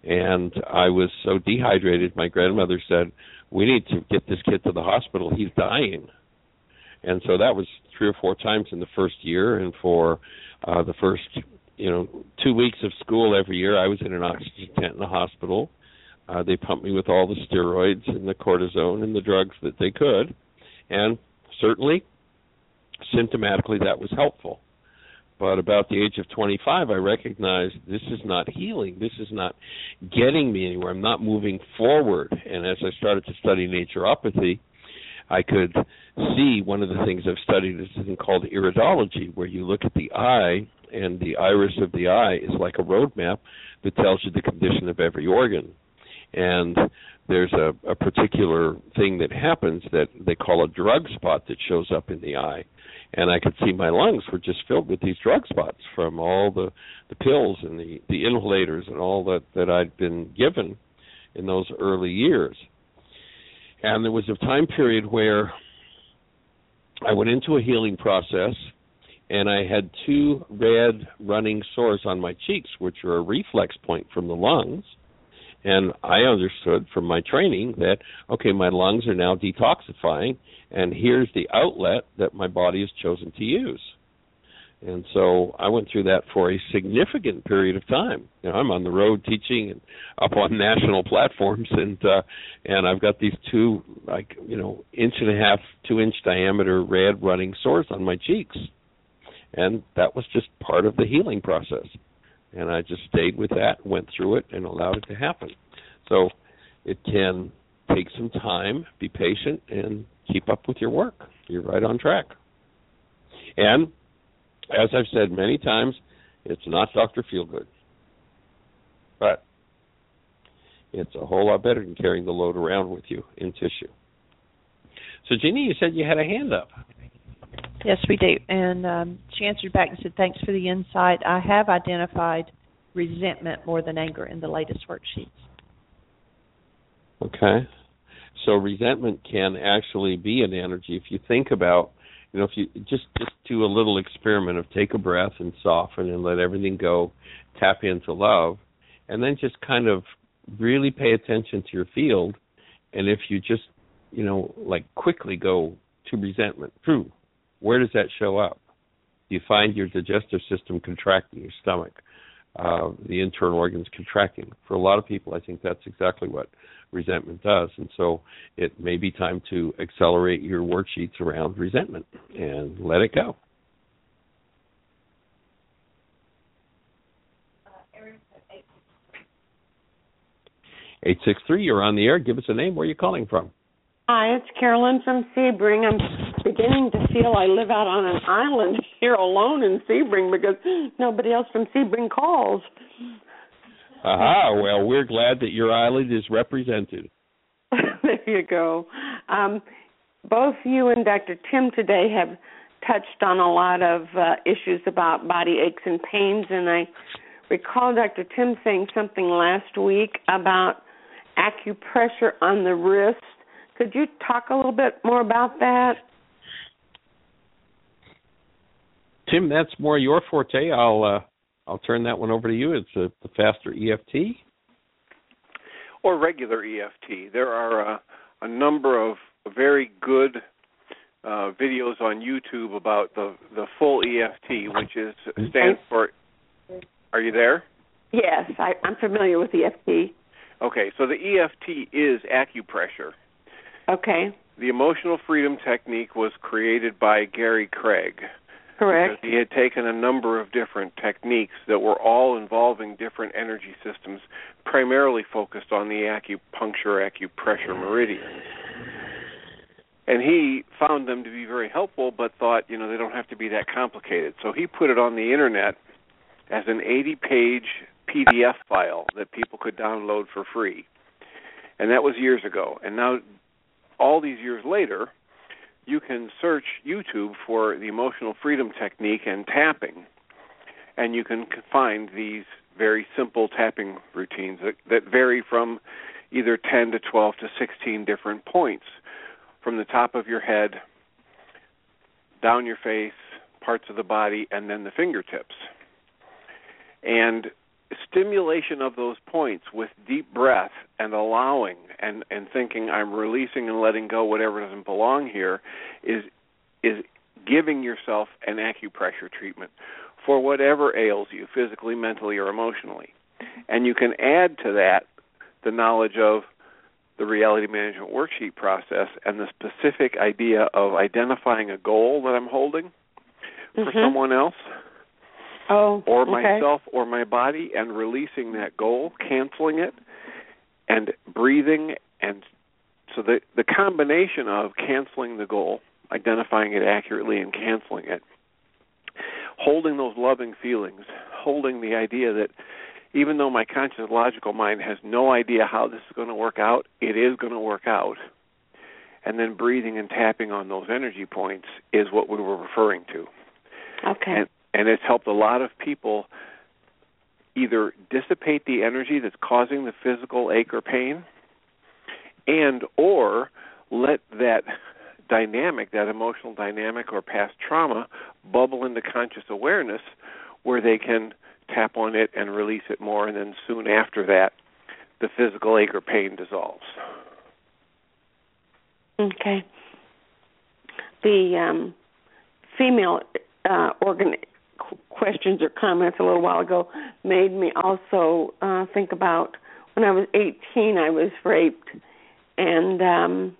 And I was so dehydrated, my grandmother said, we need to get this kid to the hospital. He's dying. And so that was three or four times in the first year. And for uh, the first, you know, two weeks of school every year, I was in an oxygen tent in the hospital. Uh, they pumped me with all the steroids and the cortisone and the drugs that they could. And certainly, symptomatically, that was helpful. But about the age of twenty-five, I recognized this is not healing. This is not getting me anywhere. I'm not moving forward. And as I started to study naturopathy, I could see one of the things I've studied is something called iridology, where you look at the eye, and the iris of the eye is like a roadmap that tells you the condition of every organ. And there's a, a particular thing that happens that they call a drug spot that shows up in the eye. And I could see my lungs were just filled with these drug spots from all the, the pills and the, the inhalators and all that, that I'd been given in those early years. And there was a time period where I went into a healing process, and I had two red running sores on my cheeks, which are a reflex point from the lungs. And I understood from my training that, okay, my lungs are now detoxifying, and here's the outlet that my body has chosen to use. And so I went through that for a significant period of time. You know, I'm on the road teaching and up on national platforms, and uh, and I've got these two, like, you know, inch and a half, two inch diameter red running sores on my cheeks. And that was just part of the healing process. And I just stayed with that, went through it, and allowed it to happen. So it can take some time, be patient, and keep up with your work. You're right on track. And as I've said many times, it's not Doctor Feelgood. But it's a whole lot better than carrying the load around with you in tissue. So, Jeannie, you said you had a hand up. Yes, we do. And um, she answered back and said, thanks for the insight. I have identified resentment more than anger in the latest worksheets. Okay. So resentment can actually be an energy. If you think about, you know, if you just, just do a little experiment of take a breath and soften and let everything go, tap into love, and then just kind of really pay attention to your field. And if you just, you know, like quickly go to resentment, true. Where does that show up? You find your digestive system contracting, your stomach, uh, the internal organs contracting. For a lot of people, I think that's exactly what resentment does. And so it may be time to accelerate your worksheets around resentment and let it go. eight six three, you're on the air. Give us a name. Where are you calling from? Hi, it's Carolyn from Sebring. I'm beginning to feel I live out on an island here alone in Sebring because nobody else from Sebring calls. Aha, well, we're glad that your island is represented. There you go. Um, both you and Doctor Tim today have touched on a lot of uh, issues about body aches and pains, and I recall Doctor Tim saying something last week about acupressure on the wrist. Could you talk a little bit more about that? Tim, that's more your forte. I'll uh, I'll turn that one over to you. It's a, the faster E F T. Or regular E F T. There are uh, a number of very good uh, videos on YouTube about the, the full E F T, which is stands for... Are you there? Yes, I, I'm familiar with E F T. Okay, so the E F T is acupressure. Okay. The emotional freedom technique was created by Gary Craig. Correct. Because he had taken a number of different techniques that were all involving different energy systems, primarily focused on the acupuncture, acupressure meridian. And he found them to be very helpful, but thought, you know, they don't have to be that complicated. So he put it on the internet as an eighty-page P D F file that people could download for free. And that was years ago. And now, all these years later, you can search YouTube for the emotional freedom technique and tapping, and you can find these very simple tapping routines that, that vary from either ten to twelve to sixteen different points, from the top of your head, down your face, parts of the body, and then the fingertips. And stimulation of those points with deep breath and allowing and, and thinking I'm releasing and letting go whatever doesn't belong here is is giving yourself an acupressure treatment for whatever ails you physically, mentally, or emotionally. And you can add to that the knowledge of the reality management worksheet process and the specific idea of identifying a goal that I'm holding for mm-hmm. someone else. Oh, or okay. myself or my body, and releasing that goal, canceling it, and breathing. And so the, the combination of canceling the goal, identifying it accurately and canceling it, holding those loving feelings, holding the idea that even though my conscious logical mind has no idea how this is going to work out, it is going to work out. And then breathing and tapping on those energy points is what we were referring to. Okay. And, And it's helped a lot of people either dissipate the energy that's causing the physical ache or pain, and or let that dynamic, that emotional dynamic or past trauma, bubble into conscious awareness where they can tap on it and release it more, and then soon after that, the physical ache or pain dissolves. Okay. The um, female uh, organ... questions or comments a little while ago made me also uh, think about when I was eighteen, I was raped, and um,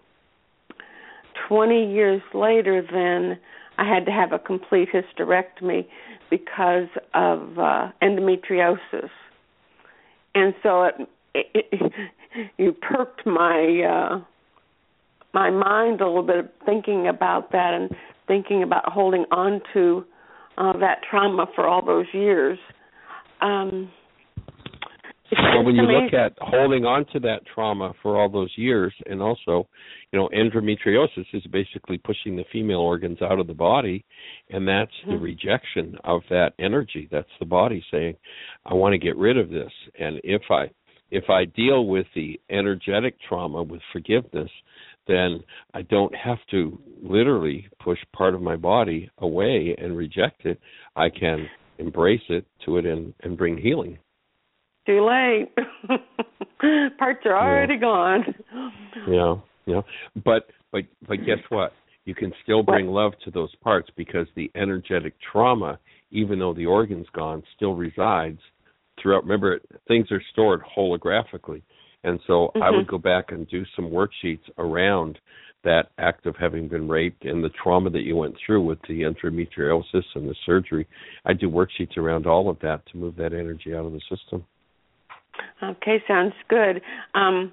twenty years later then I had to have a complete hysterectomy because of uh, endometriosis. And so it, it, it, you perked my uh, my mind a little bit thinking about that and thinking about holding on to Uh, that trauma for all those years. Um, well, when you look at holding on to that trauma for all those years, and also, you know, endometriosis is basically pushing the female organs out of the body, and that's mm-hmm. the rejection of that energy. That's the body saying, I want to get rid of this. And if I if I deal with the energetic trauma with forgiveness, then I don't have to literally push part of my body away and reject it. I can embrace it to it and, and bring healing. Too late. Parts are already yeah. gone. Yeah, yeah. But but but guess what? You can still bring what? love to those parts because the energetic trauma, even though the organ's gone, still resides throughout. Remember, things are stored holographically. And so mm-hmm. I would go back and do some worksheets around that act of having been raped and the trauma that you went through with the endometriosis and the surgery. I do worksheets around all of that to move that energy out of the system. Okay, sounds good. Um,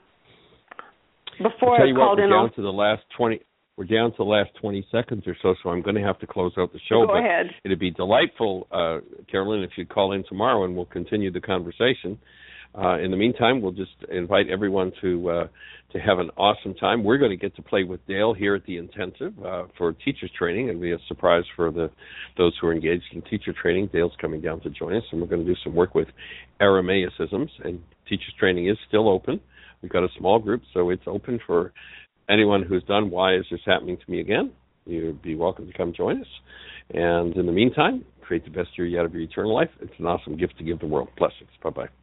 before I'll tell I you called what, we're in, down all... to the last twenty. We're down to the last twenty seconds or so, so I'm going to have to close out the show. Go but ahead. It'd be delightful, uh, Carolyn, if you'd call in tomorrow and we'll continue the conversation. Uh, in the meantime, we'll just invite everyone to uh, to have an awesome time. We're going to get to play with Dale here at the intensive uh, for teachers training. It'll be a surprise for the those who are engaged in teacher training. Dale's coming down to join us, and we're going to do some work with Aramaicisms. And teachers training is still open. We've got a small group, so it's open for anyone who's done Why Is This Happening to Me Again? You'd be welcome to come join us. And in the meantime, create the best year yet of your eternal life. It's an awesome gift to give the world. Blessings. Bye-bye.